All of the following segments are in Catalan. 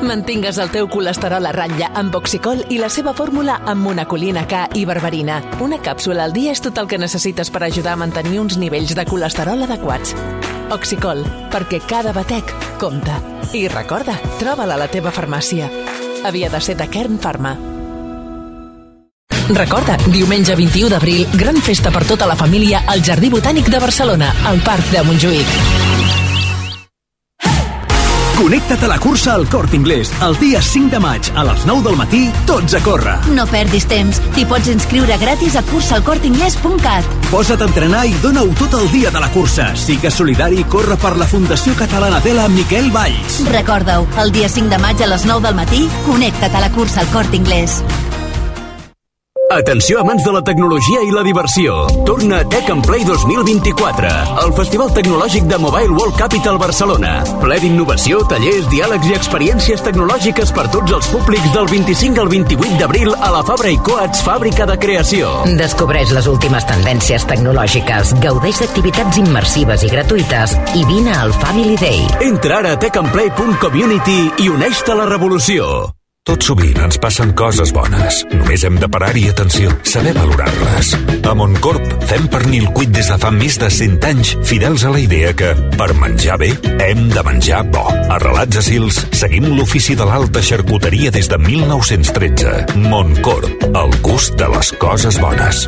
Mantingues el teu colesterol a ratlla amb Oxicol i la seva fórmula amb monacolina K i berberina. Una càpsula al dia és tot el que necessites per ajudar a mantenir uns nivells de colesterol adequats. Oxicol, perquè cada batec compta. I recorda, troba-la a la teva farmàcia. Havia de ser de Kern Pharma. Recorda, diumenge 21 d'abril, gran festa per tota la família al Jardí Botànic de Barcelona, al Parc de Montjuïc. Connecta't a la cursa al Corte Inglés. El dia 5 de maig, a les 9 del matí, tots a córrer. No perdis temps. T'hi pots inscriure gratis a cursaalcorteingles.cat. Posa't a entrenar i dona-ho tot el dia de la cursa. Sigues solidari i corre per la Fundació Catalana Tela Miquel Valls. Recorda-ho, el dia 5 de maig a les 9 del matí, connecta't a la cursa al Corte Inglés. Atenció amants de la tecnologia i la diversió. Torna a Tech and Play 2024, el festival tecnològic de Mobile World Capital Barcelona. Ple d'innovació, tallers, diàlegs i experiències tecnològiques per tots els públics del 25 al 28 d'abril a la Fabra i Coats Fàbrica de Creació. Descobreix les últimes tendències tecnològiques, gaudeix d'activitats immersives i gratuïtes i vine al Family Day. Entra ara a techandplay.community i uneix-te a la revolució. Tot sovint ens passen coses bones. Només hem de parar-hi atenció, saber valorar-les. A Montcorp fem pernil cuit des de fa més de 100 anys, fidels a la idea que, per menjar bé, hem de menjar bo. A Relats a Sils seguim l'ofici de l'alta xarcuteria des de 1913. Montcorp, el gust de les coses bones.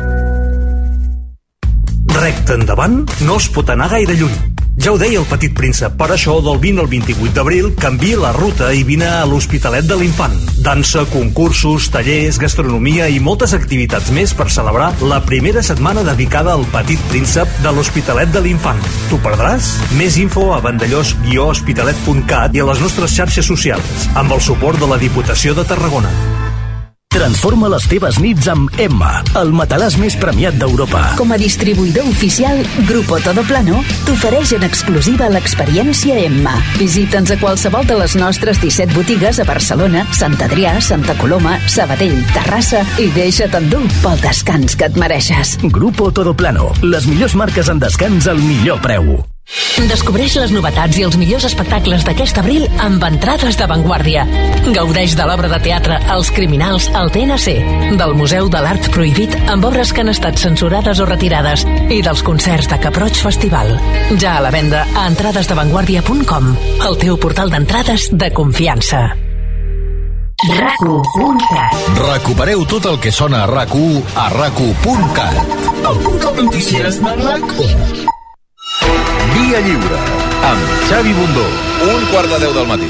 Recte endavant no es pot anar gaire lluny. Ja ho deia el Petit Príncep, per això del 20 al 28 d'abril canvia la ruta i vine a l'Hospitalet de l'Infant. Dansa, concursos, tallers, gastronomia i moltes activitats més per celebrar la primera setmana dedicada al Petit Príncep de l'Hospitalet de l'Infant. T'ho perdràs? Més info a vandellós-hospitalet.cat i a les nostres xarxes socials, amb el suport de la Diputació de Tarragona. Transforma les teves nits amb Emma, el matalàs més premiat d'Europa. Com a distribuïdor oficial, Grupo Todoplano t'ofereix en exclusiva l'experiència Emma. Visita'ns a qualsevol de les nostres 17 botigues a Barcelona, Sant Adrià, Santa Coloma, Sabadell, Terrassa i deixa't endur pel descans que et mereixes. Grupo Todoplano, les millors marques en descans al millor preu. Descobreix les novetats i els millors espectacles d'aquest abril amb entrades d'avantguàrdia. Gaudeix de l'obra de teatre Els Criminals al TNC, del Museu de l'Art Prohibit amb obres que han estat censurades o retirades i dels concerts de Cap Roig Festival. Ja a la venda a entradesdavanguardia.com, el teu portal d'entrades de confiança. RAC1.cat. Recupereu tot el que sona a RAC1 a RAC1.cat. El portal de notícies de RAC1. Via Lliure, amb Xavi Bundó. 1:45 del matí.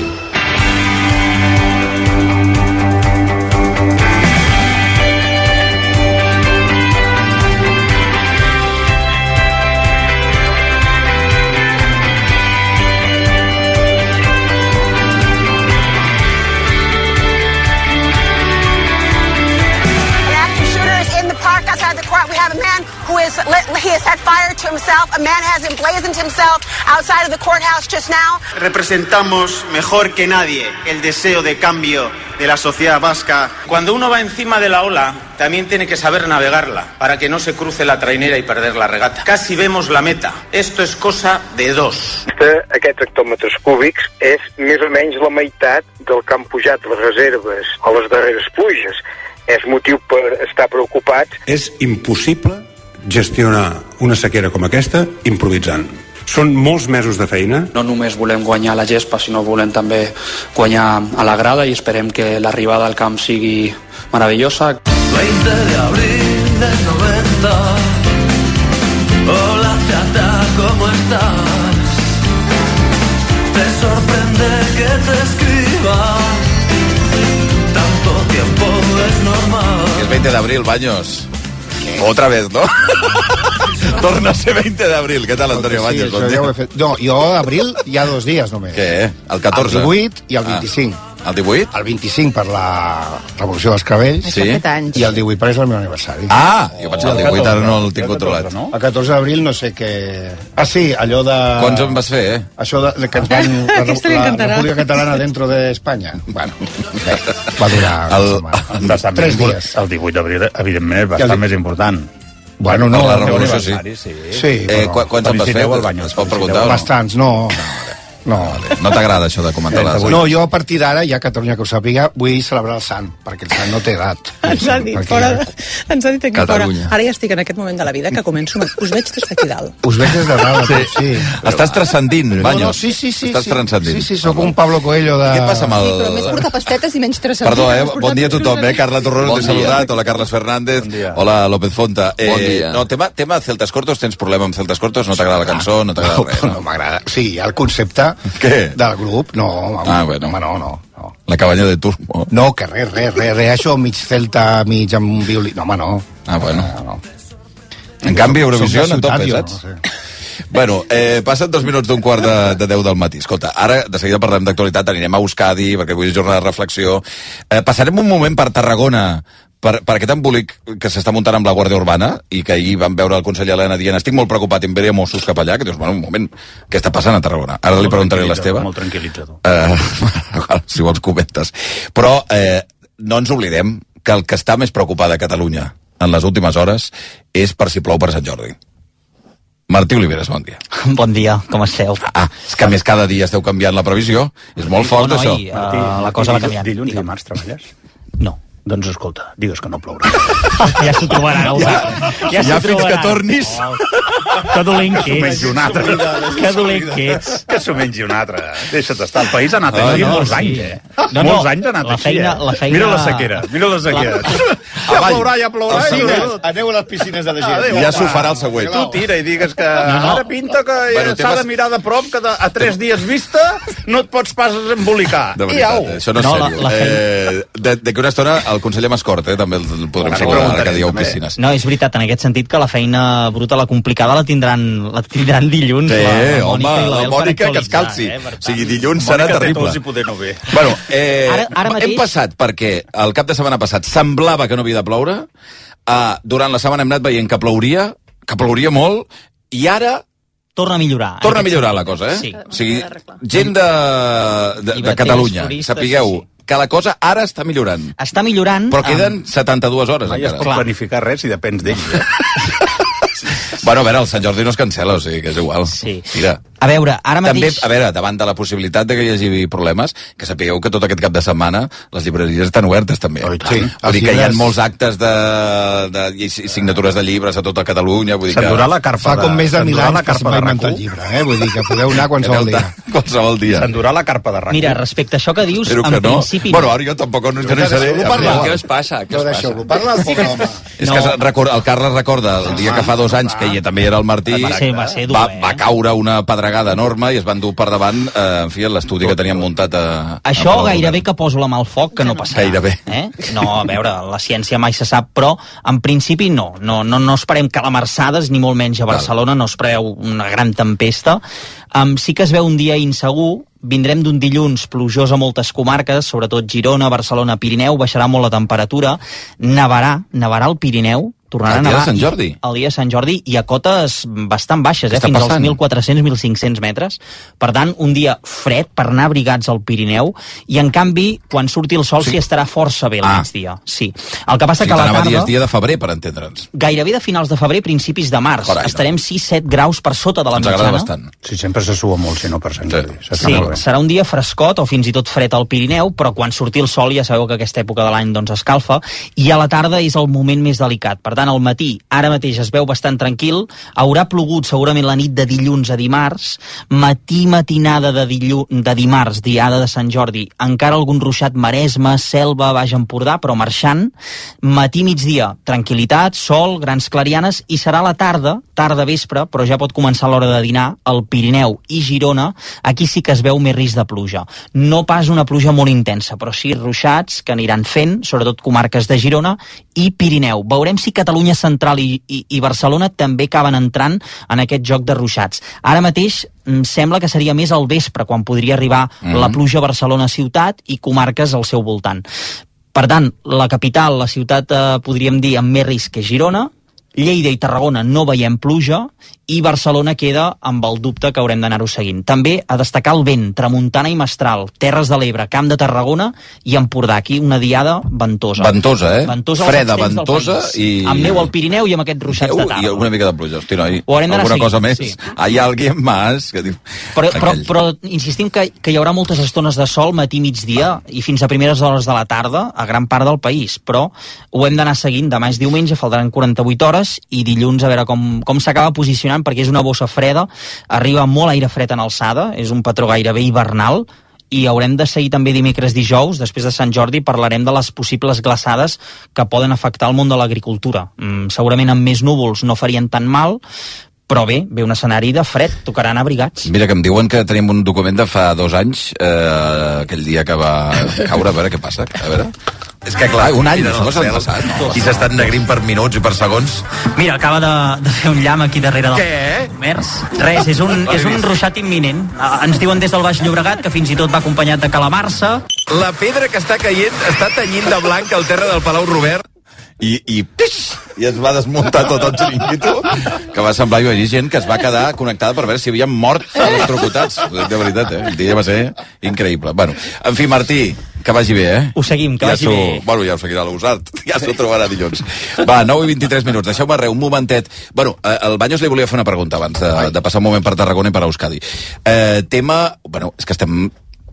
He has set fire to himself. A man has emblazoned himself outside of the courthouse just now. Representamos mejor que nadie el deseo de cambio de la sociedad vasca. Cuando uno va encima de la ola, también tiene que saber navegarla para que no se cruce la trainera y perder la regata. Casi vemos la meta. Esto es cosa de dos. Aquests hectòmetres cúbics és més o menys la meitat del que han pujat les reserves a les darreres pluges. És motiu per estar preocupats. És impossible gestionar una sequera com aquesta improvisant. Són molts mesos de feina. No només volem guanyar la gespa, sinó volem també guanyar a la grada i esperem que l'arribada al camp sigui meravellosa. 20 de abril del 90. Hola, chata, ¿cómo estás? Te sorprende que te escriba. Tanto tiempo es normal. Es 20 de abril, Baños. Otra vez, ¿no? Torna a ser 20 d'abril. Què tal, Antonio Baños? Sí, ja ho he fet. No, jo a abril hi ha 2 dies només. Què? El 14? El 18 i el 25. El 18? El 25 per la Revolució dels Cabells. Sí. I el 18 per és el meu aniversari. Ah, jo pensava el 18 ara no el tinc controlat. El 14 d'abril no sé què... Ah, sí, allò de... Quants en vas fer, eh? Això de que ens van... La República Catalana dentro de Espanya. Bueno, va durar 3 dies. El 18 d'abril, evidentment, és bastant més important. Bueno, no. La Revolució, sí. Sí. Quants en vas fer? Es pot preguntar o no? Bastants, no. No t'agrada això de comentar les... No, jo a partir d'ara, ja Catalunya que ho sàpiga, vull celebrar el sant, perquè el sant no té edat. Ens ha dit aquí fora. Ara ja estic en aquest moment de la vida que començo... Us veig des d'aquí dalt. Us veig des de dalt, sí. Estàs transcendint, Baños. Sí. Estàs transcendint. Sí, sóc un Pablo Coelho de... Què passa amb el... Sí, però més portar pastetes i menys transcendint. Perdó, bon dia a tothom, Carla Torrón, t'he saludat. Hola, Carles Fernández. Hola, López Fonta. Bon dia. No, tema Celtas Cortos, tens problema amb Celtas Cortos? No t'agrada la cançó? No t'agrada res? No m'agrada. Sí, el concepte del grup, no. Bueno. No. La cabanya de Turbo. No, que res, això mig celta, mig amb violí... No, home, no. Bueno. En canvi, Eurovisió en tope, saps? Bueno, passen 2 minuts d'un quart de 10 del matí. Escolta, ara de seguida parlem d'actualitat, anirem a Euskadi, perquè avui és jornada de reflexió. Passarem un moment per Tarragona, per aquest embolic que s'està muntant amb la Guàrdia Urbana i que ahir vam veure el conseller Elena dient estic molt preocupat i enviaré Mossos cap allà, que dius, bueno, un moment, què està passant a Tarragona? Ara li preguntaré a l'Esteve. Molt tranquil·litzador. Si vols comentes. Però no ens oblidem que el que està més preocupat a Catalunya en les últimes hores és per si plou per Sant Jordi. Martí Oliveres, bon dia. Bon dia, com esteu? És que a més cada dia esteu canviant la previsió. És molt fort, això. Martí, la cosa va canviant. Dilluns i dimarts treballes? No. Doncs escolta, digues que no plourà. Ja s'ho trobarà. Ja fins que tornis. Que dolent que ets. Que dolent que ets. Que s'ho mengi un altre. Deixa't estar. El país ha anat així molts anys, Molts anys ha anat així, Mira la sequera. Ja plourà. Aneu a les piscines de la gent. Ja s'ho farà el següent. Tu tira i digues que ara pinta que s'ha de mirar de prop, que a 3 dies vista no et pots pas embolicar. De veritat, això no és sèrio. D'aquí una estona el conseller Mascort, també el podrem saludar ara que dieu piscines. No, és veritat, en aquest sentit que la feina bruta, la complicada, la tindran dilluns. Sí, home, la Mònica que es calci. O sigui, dilluns serà terrible. Bueno, hem passat perquè el cap de setmana passat semblava que no havia de ploure, durant la setmana hem anat veient que plouria molt, i ara torna a millorar. Torna a millorar la cosa, Sí. O sigui, gent de Catalunya, sapigueu que la cosa ara està millorant. Està millorant. Però queden 72 hores encara. No es pot planificar res si depens d'ells. Bueno, a veure, el Sant Jordi no es cancela, o sigui que és igual. Sí. Mira. A veure, ara mateix... També, a veure, davant de la possibilitat de que hi hagi problemes, que sapigueu que tot aquest cap de setmana les llibreries estan obertes, també. Sí. Vull dir que hi ha molts actes i signatures de llibres a tota Catalunya. S'endurà la carpa Fa com més de 1000 anys que se'n va inventar el llibre, Vull dir que podeu anar qualsevol dia. Qualsevol dia. S'endurà la carpa de RAC1. Mira, respecte a això que dius, en principi... Bueno, ara jo tampoc no hi seré. Què us passa? Deixeu-lo parlar, el pobre home. És que el Carles recorda el dia que fa 2 anys, que també era el Martí, va caure una pedregada enorme i es van dur per davant, en fi, l'estudi que teníem muntat Això gairebé que poso la mà al foc, que no passarà. Gairebé. No, a veure, la ciència mai se sap, però en principi no esperem calamarsades, ni molt menys a Barcelona, no es preveu una gran tempesta. Sí que es veu un dia insegur, vindrem d'un dilluns plujós a moltes comarques, sobretot Girona, Barcelona, Pirineu, baixarà molt la temperatura, nevarà al Pirineu, tornarà a nevar el dia de Sant Jordi i a cotes bastant baixes, fins als 1.400-1.500 metres. Per tant, un dia fred per anar abrigats al Pirineu, i en canvi, quan surti el sol s'hi estarà força bé al migdia. Sí. El que passa que a la tarda... dia de febrer, per entendre'ns. Gairebé de finals de febrer, principis de març. Estarem 6-7 graus per sota de la mitjana. Ens agrada bastant. Sí, sempre se sua molt, si no per Sant Jordi. Sí, serà un dia frescot o fins i tot fred al Pirineu, però quan surti el sol ja sabeu que aquesta època de l'any escalfa, i a la tarda és el moment més delicat. Per tant, al matí, ara mateix es veu bastant tranquil, haurà plogut segurament la nit de dilluns a dimarts, matinada de dimarts, diada de Sant Jordi, encara algun ruixat Maresme, Selva, Baix Empordà, però marxant, migdia, tranquil·litat, sol, grans clarianes, i serà la tarda vespre, però ja pot començar l'hora de dinar, al Pirineu i Girona, aquí sí que es veu més risc de pluja. No pas una pluja molt intensa, però sí ruixats que aniran fent, sobretot comarques de Girona i Pirineu. Veurem si Catalunya Central i Barcelona també acaben entrant en aquest joc de ruixats. Ara mateix sembla que seria més al vespre quan podria arribar la pluja a Barcelona ciutat i comarques al seu voltant. Per tant, la capital, la ciutat, podríem dir, amb més risc que Girona, Lleida i Tarragona no veiem pluja i Barcelona queda amb el dubte que haurem d'anar-ho seguint. També a destacar el vent, tramuntana i mestral, Terres de l'Ebre, Camp de Tarragona i Empordà. Aquí una diada ventosa. Ventosa, eh? Ventosa freda, ventosa i... Amb neu al Pirineu i amb aquests ruixats de tarda. I alguna mica de pluja. Hosti, noi, alguna cosa més? Sí. Hi ha alguien más que diu... Però insistim que hi haurà moltes estones de sol matí, migdia i fins a primeres hores de la tarda a gran part del país, però ho hem d'anar seguint. Demà és diumenge, faltaran 48 hores i dilluns a veure com s'acaba posicionant, perquè és una bossa freda, arriba molt aire fred en alçada, és un patró gairebé hivernal, i haurem de seguir també dimecres, dijous, després de Sant Jordi, parlarem de les possibles glaçades que poden afectar el món de l'agricultura. Segurament amb més núvols no farien tan mal, però bé, ve un escenari de fred, tocaran abrigats. Mira, que em diuen que tenim un document de fa 2 anys, aquell dia que va caure, a veure què passa, a veure... És que clar, un any, això s'ha passat, no? I s'estan negrint per minuts i per segons. Mira, acaba de fer un llamp aquí darrere del... Què? Comerç. Res, és un ruixat imminent. Ens diuen des del Baix Llobregat que fins i tot va acompanyat de calamarsa. La pedra que està caient està tenyint de blanc el terra del Palau Robert i es va desmuntar tot el xiringuito, que va semblar, jo hi gent que es va quedar connectada per veure si havien mort electrocutats. De veritat, el dia va ser increïble. Bueno, en fi, Martí, que vagi bé, Ho seguim, que vagi bé. Bueno, ja ho seguirà l'Usart, ja s'ho trobarà dilluns. Va, 9:23 minuts, deixeu-me un momentet. Bueno, al Baños li volia fer una pregunta abans de passar un moment per Tarragona i per Euskadi. Tema... Bueno, és que estem...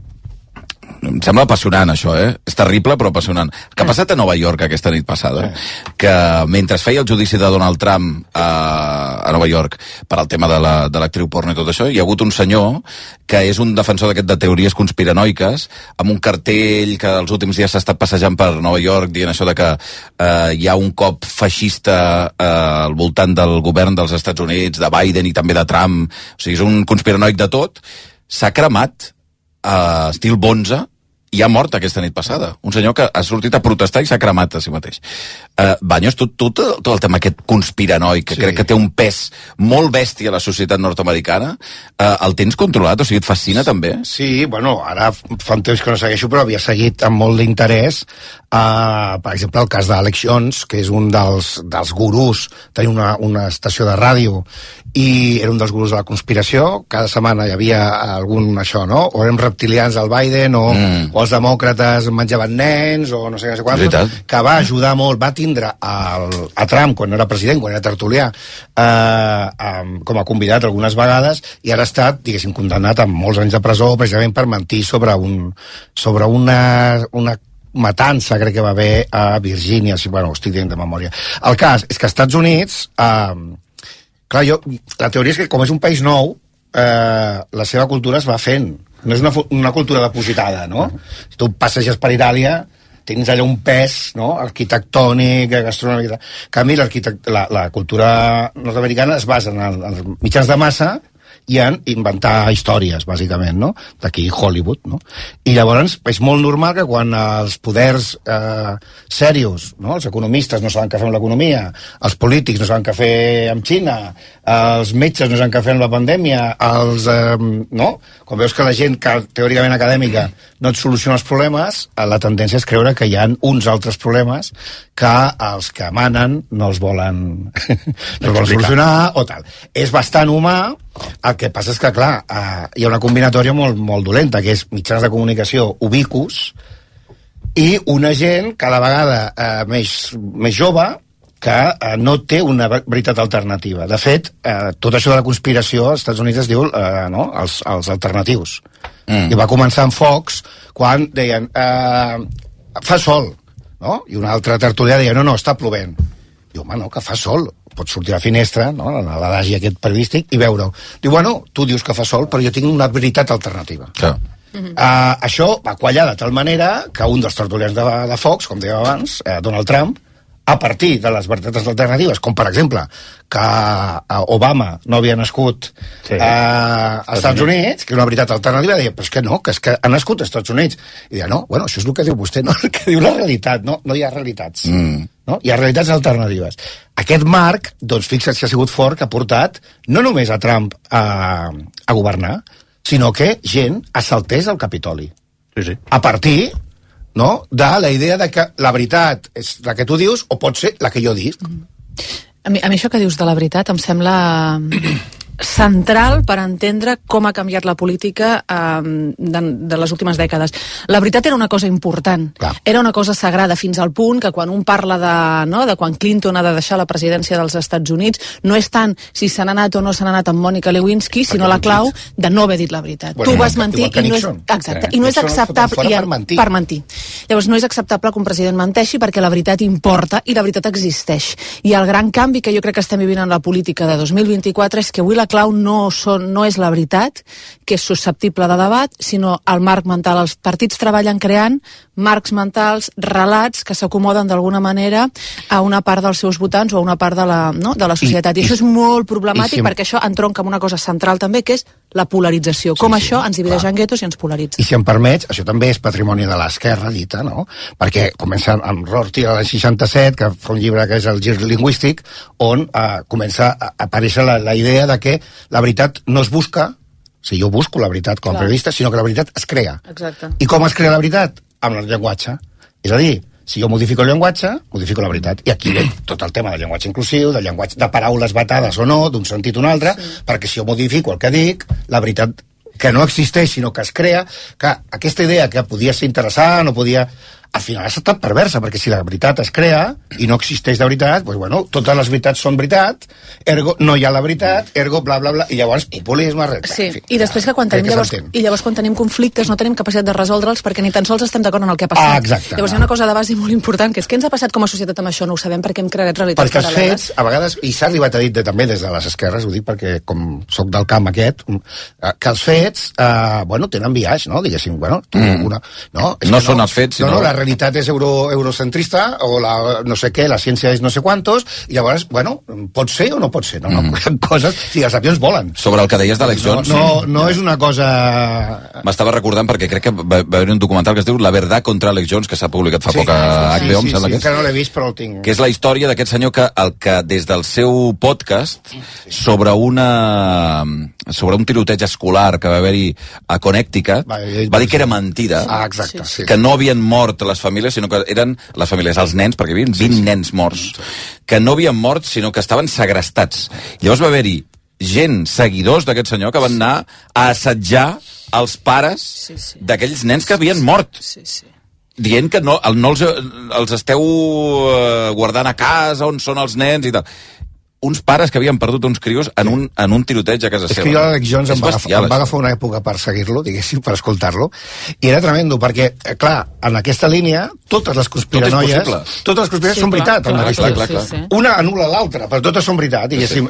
Em sembla apassionant, això, És terrible, però apassionant. El que ha passat a Nova York aquesta nit passada, que mentre es feia el judici de Donald Trump a Nova York per al tema de l'actriu porno i tot això, hi ha hagut un senyor que és un defensor de teories conspiranoiques, amb un cartell que els últims dies s'ha estat passejant per Nova York dient això de que hi ha un cop feixista al voltant del govern dels Estats Units, de Biden i també de Trump. O sigui, és un conspiranoic de tot. S'ha cremat estil Bonza i ha mort aquesta nit passada. Un senyor que ha sortit a protestar i s'ha cremat a si mateix. Baños, tu tot el tema aquest conspiranoic, que crec que té un pes molt bèstia a la societat nord-americana, el tens controlat? O sigui, et fascina també? Sí, bueno, ara fa un temps que no segueixo, però havia seguit amb molt d'interès, per exemple, el cas d'Alex Jones, que és un dels gurús, tenia una estació de ràdio, i era un dels gurús de la conspiració. Cada setmana hi havia algun això, no? O eren reptilians del Biden, o els demòcrates menjaven nens, o no sé quants, que va ajudar molt, va tindre a Trump, quan no era president, quan era tertulià, com a convidat algunes vegades, i ara ha estat, diguéssim, condemnat a molts anys de presó, precisament per mentir sobre una matança, crec que va haver a Virgínia, bueno, ho estic dient de memòria. El cas és que als Estats Units, clar, la teoria és que com és un país nou, la seva cultura es va fent. No és una cultura depositada, no? Si tu passeges per Itàlia, tens allà un pes, no?, arquitectònic, gastronòmic. En canvi, la cultura nord-americana es basa en els mitjans de massa i en inventar històries, bàsicament, no? D'aquí Hollywood, no? I llavors és molt normal que quan els poders serios, no?, els economistes no saben què fer amb l'economia, els polítics no saben què fer amb Xina, els metges no saben què fer amb la pandèmia, no? Quan veus que la gent que teòricament acadèmica no et soluciona els problemes, la tendència és creure que hi ha uns altres problemes que els que manen no els volen solucionar o tal. És bastant humà. El que passa és que, clar, hi ha una combinatòria molt, molt dolenta, que és mitjans de comunicació ubicus i una gent cada vegada més jove que no té una veritat alternativa. De fet, tot això de la conspiració als Estats Units es diu els alternatius. I va començar amb Fox quan deien fa sol, no? I una altra tertúlia deia no, està plovent. Diu, home, no, que fa sol. Pots sortir a la finestra, no?, a l'adagi aquest periodístic, i veure-ho. Diu, bueno, tu dius que fa sol, però jo tinc una veritat alternativa. Això va quallar de tal manera que un dels tertulians de Fox, com deia abans, Donald Trump, a partir de les veritats alternatives, com per exemple que Obama no havia nascut als Estats Units, que és una veritat alternativa, deia, però és que no, que és que ha nascut als Estats Units. I deia, no, bueno, això és el que diu vostè, no el que diu la realitat, no hi ha realitats. No? Hi ha realitats alternatives. Aquest marc, doncs fixa't que ha sigut fort, que ha portat no només a Trump a governar, sinó que gent assaltés el Capitoli. A partir, no?, de la idea de que la veritat és la que tu dius o pot ser la que jo dic. A mi això que dius de la veritat em sembla central per entendre com ha canviat la política de les últimes dècades. La veritat era una cosa important, era una cosa sagrada, fins al punt que quan un parla de quan Clinton ha de deixar la presidència dels Estats Units, no és tant si se n'ha anat o no se n'ha anat amb Mònica Lewinsky, sinó la clau de no haver dit la veritat. Tu vas mentir i no és, exacte, i no és acceptable per mentir. Llavors no és acceptable que un president menteixi perquè la veritat importa i la veritat existeix. I el gran canvi que jo crec que estem vivint en la política de 2024 és que avui la clau no és la veritat, que és susceptible de debat, sinó el marc mental. Els partits treballen creant marcs mentals, relats que s'acomoden d'alguna manera a una part dels seus votants o a una part de la societat. I això és molt problemàtic perquè això entronca amb una cosa central també, que és la polarització. Com això ens divideix en guetos i ens polaritza. I si em permets, això també és patrimoni de l'esquerra dita, no? Perquè comença amb Rorty l'any 67, que fa un llibre que és el Gir lingüístic, on comença a aparèixer la idea de que la veritat no es busca, si jo busco la veritat com a periodista, sinó que la veritat es crea. Exacte. I com es crea la veritat? Amb el llenguatge. És a dir, si jo modifico el llenguatge, modifico la veritat. I aquí ve tot el tema del llenguatge inclusiu, del llenguatge de paraules vetades o no, d'un sentit o un altre, perquè si jo modifico el que dic, la veritat que no existeix, sinó que es crea, que aquesta idea que podia ser interessant o podia... al final ha estat perversa, perquè si la veritat es crea i no existeix de veritat, doncs bueno, totes les veritats són veritat, ergo no hi ha la veritat, ergo bla bla bla, i llavors populisme... Sí, i després que quan tenim conflictes no tenim capacitat de resoldre'ls perquè ni tan sols estem d'acord en el que ha passat. Exacte. Llavors hi ha una cosa de base molt important, que és què ens ha passat com a societat amb això, no ho sabem perquè hem creat realitats perquè els fets, a vegades, i s'ha arribat a dir també des de les esquerres, ho dic perquè com soc del camp aquest, que els fets, bueno, tenen biaix, no? Diguéssim, bueno, no són els fets, sinó... La realitat és eurocentrista, o no sé què, la ciència és no sé quantos, i llavors, bueno, pot ser o no pot ser, no? Coses, si els avions volen. Sobre el que deies d'Alex Jones... No és una cosa... M'estava recordant, perquè crec que va haver un documental que es diu La verdad contra Alex Jones, que s'ha publicat fa poc a HBO, em sembla que és. Sí, no l'he vist, però el tinc. Que és la història d'aquest senyor que des del seu podcast sobre un tiroteig escolar que va haver-hi a Connecticut, va dir que era mentida, que no havien mort les famílies, sinó que eren les famílies, els nens, perquè hi havia 20 nens morts, que no havien mort, sinó que estaven segrestats. Llavors va haver-hi gent, seguidors d'aquest senyor, que van anar a assetjar els pares d'aquells nens que havien mort. Dient que no els esteu guardant a casa, on són els nens i tal. Uns pares que havien perdut uns crios en un tiroteig a casa seva. És que jo l'Alex Jones em va agafar una època per seguir-lo, diguéssim, per escoltar-lo, i era tremendo, perquè, clar, en aquesta línia, totes les conspiranoies són veritat. Una anul·la l'altra, però totes són veritat, diguéssim.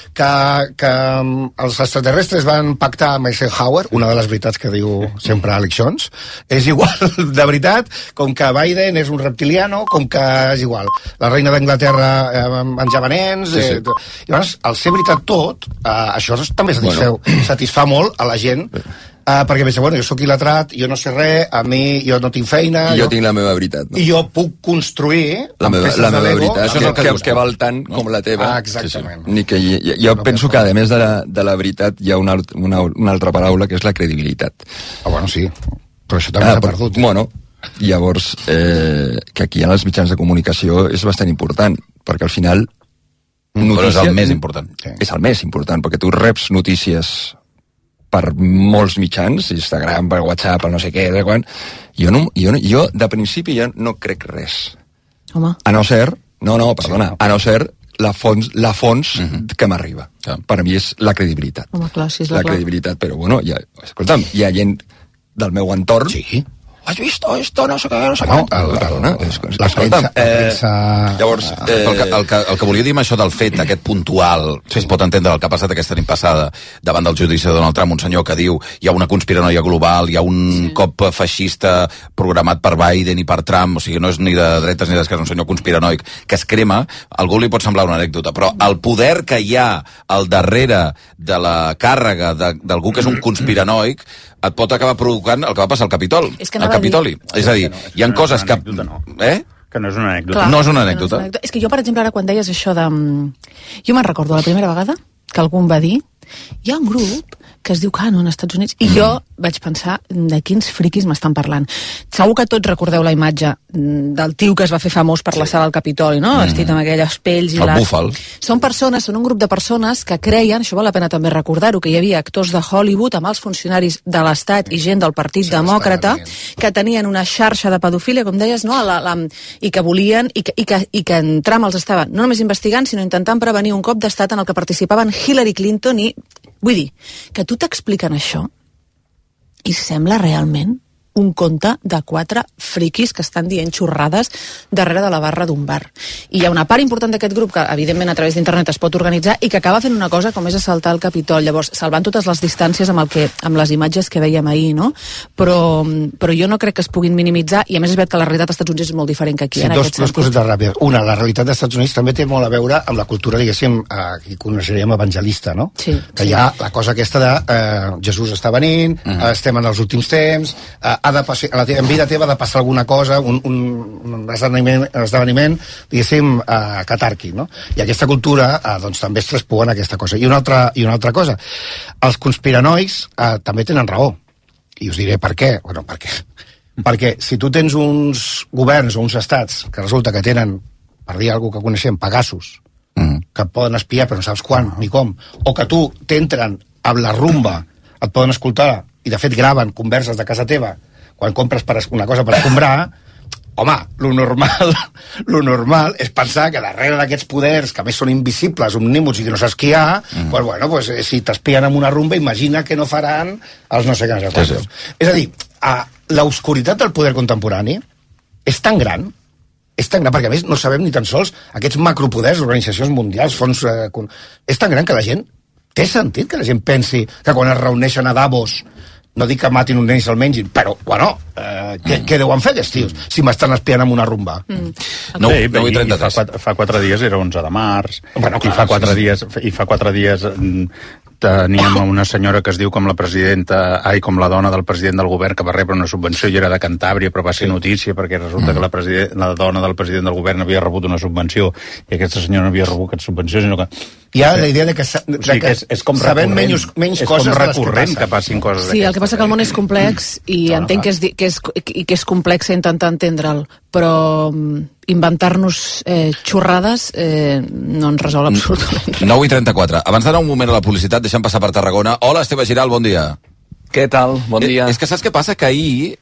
Que els extraterrestres van pactar amb Eisenhower, una de les veritats que diu sempre Alex Jones, és igual de veritat, com que Biden és un reptiliano, com que és igual. La reina d'Anglaterra menjava nens... Llavors, al ser veritat tot, això també satisfà molt a la gent, perquè pensa, bueno, jo sóc il·letrat, jo no sé res, a mi jo no tinc feina... Jo tinc la meva veritat. I jo puc construir... La meva veritat, que val tant com la teva. Exactament. Jo penso que, a més de la veritat, hi ha una altra paraula, que és la credibilitat. Bueno, sí, però això també s'ha perdut. Bueno, llavors, que aquí en els mitjans de comunicació és bastant important, perquè al final... Però és el més important. És el més important, perquè tu reps notícies per molts mitjans, Instagram, per WhatsApp, per no sé què, de quan... Jo, de principi, ja no crec res. Home. A no ser... a no ser la fons que m'arriba. Per a mi és la credibilitat. Home, clar, sí, és la credibilitat, però bueno, escolta'm, hi ha gent del meu entorn... Sí. Has vist esto? No sé què, no sé què. La premsa... Llavors, el que volia dir amb això del fet, aquest puntual, es pot entendre el que ha passat aquesta nit passada davant del judici de Donald Trump, un senyor que diu hi ha una conspiranoia global, hi ha un cop feixista programat per Biden i per Trump, o sigui, no és ni de dretes ni d'esquerres, un senyor conspiranoic que es crema, a algú li pot semblar una anècdota, però el poder que hi ha al darrere de la càrrega d'algú que és un conspiranoic et pot acabar provocant el que va passar al Capitoli. És a dir, hi ha coses que... Que no és una anècdota. Clar, no és una anècdota. És que jo, per exemple, ara quan deies això de... Jo me'n recordo la primera vegada que algú em va dir hi ha un grup que es diu Canon, als Estats Units, i jo vaig pensar de quins friquis m'estan parlant. Segur que tots recordeu la imatge del tio que es va fer famós per la sala del Capitoli, no? Vestit amb aquelles pells i el búfal. Són un grup de persones que creien, això val la pena també recordar-ho, que hi havia actors de Hollywood amb els funcionaris de l'Estat i gent del Partit Demòcrata que tenien una xarxa de pedofília, com deies, no? I que volien, i que en Trump els estava no només investigant, sinó intentant prevenir un cop d'estat en el que participaven Hillary Clinton i... Vull dir, que tu t'expliquen això i sembla realment un conte de 4 friquis que estan dient xorrades darrere de la barra d'un bar. I hi ha una part important d'aquest grup que, evidentment, a través d'internet es pot organitzar i que acaba fent una cosa com és assaltar el Capitol. Llavors, salvant totes les distàncies amb les imatges que veiem ahir, no? Però jo no crec que es puguin minimitzar i, a més, és veritat que la realitat als Estats Units és molt diferent que aquí. Sí, dos coses ràpides. Una, la realitat dels Estats Units també té molt a veure amb la cultura, diguéssim, que coneixeríem evangelista, no? Sí. Que hi ha la cosa aquesta de Jesús està venint, estem en els últims temps, en vida teva ha de passar alguna cosa, un esdeveniment, diguéssim, catàrquic, no? I aquesta cultura, doncs, també es traspua en aquesta cosa. I una altra cosa, els conspiranoics també tenen raó. I us diré per què. Bueno, per què? Perquè si tu tens uns governs o uns estats que resulta que tenen, per dir alguna que coneixem, pegassos, que et poden espiar però no saps quan ni com, o que tu t'entren amb la rumba, et poden escoltar i de fet graven converses de casa teva quan compres una cosa per escombrar, home, lo normal és pensar que darrere d'aquests poders, que a més són invisibles, omnímods i que no saps qui hi ha, pues, si t'espien amb una rumba, imagina que no faran els no sé què, no sé quants. És a dir, l'obscuritat del poder contemporani és tan gran, perquè a més no sabem ni tan sols aquests macropoders, organitzacions mundials, fons... és tan gran que la gent... Té sentit que la gent pensi que quan es reuneixen a Davos, no dic que matin un nen i se'l mengin, però, bueno, què deuen fer aquests tios si m'estan espiant amb una rumba? Fa 4 dies era 11 de març, i fa 4 dies teníem una senyora que es diu com la dona del president del govern que va rebre una subvenció i era de Cantàbria, però va ser notícia perquè resulta que la dona del president del govern havia rebut una subvenció i aquesta senyora no havia rebut aquesta subvenció, sinó que... Hi ha la idea de que és com sabem menys coses de les que passin coses d'aquestes. Sí, el que passa que el món és complex i entenc que és complex intentar entendre'l, però inventar-nos xorrades no ens resol absolutament res. 9:34. Abans d'anar un moment a la publicitat, deixem passar per Tarragona. Hola, Esteve Giral, bon dia. Què tal? Bon dia. És que saps què passa? Que ahir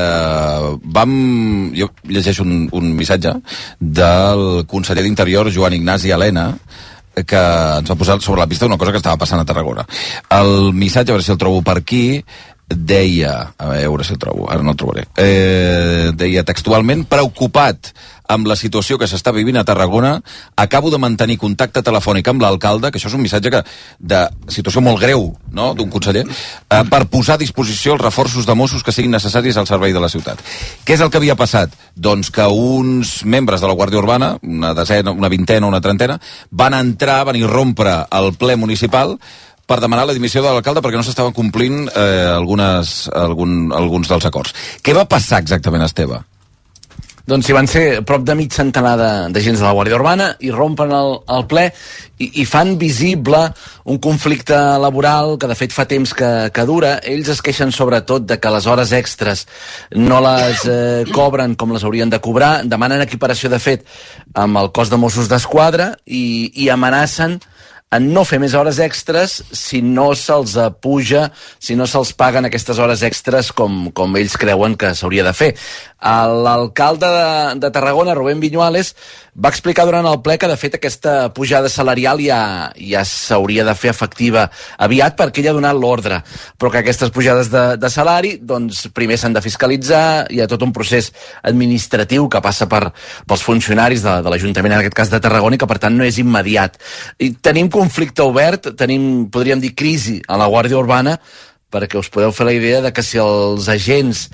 jo llegeixo un missatge del conseller d'Interior, Joan Ignasi Elena, que ens va posar sobre la pista una cosa que estava passant a Tarragona. El missatge, a veure si el trobo per aquí, deia, a veure si el trobo, ara no el trobaré, deia textualment: preocupat amb la situació que s'està vivint a Tarragona, acabo de mantenir contacte telefònic amb l'alcalde, que això és un missatge de situació molt greu, no?, d'un conseller, per posar a disposició els reforços de Mossos que siguin necessaris al servei de la ciutat. Què és el que havia passat? Doncs que uns membres de la Guàrdia Urbana, una desena, una vintena, una trentena, van irrompre al ple municipal per demanar la dimissió de l'alcalde perquè no s'estaven complint alguns dels acords. Què va passar exactament, Esteve? Doncs hi van ser prop de mig centenar d'agents de la Guàrdia Urbana i rompen el ple i fan visible un conflicte laboral que de fet fa temps que dura. Ells es queixen sobretot de que les hores extres no les cobren com les haurien de cobrar, demanen equiparació de fet amb el cos de Mossos d'Esquadra i amenacen en no fer més hores extres si no se'ls puja, si no se'ls paguen aquestes hores extres com ells creuen que s'hauria de fer. L'alcalde de Tarragona, Rubén Viñuales, va explicar durant el ple que de fet aquesta pujada salarial ja s'hauria de fer efectiva aviat perquè ell ha donat l'ordre, però que aquestes pujades de salari doncs primer s'han de fiscalitzar, hi ha tot un procés administratiu que passa pels funcionaris de l'Ajuntament, en aquest cas de Tarragona, i que per tant no és immediat. I tenim conflicte obert, podríem dir crisi a la Guàrdia Urbana, perquè us podeu fer la idea de que si els agents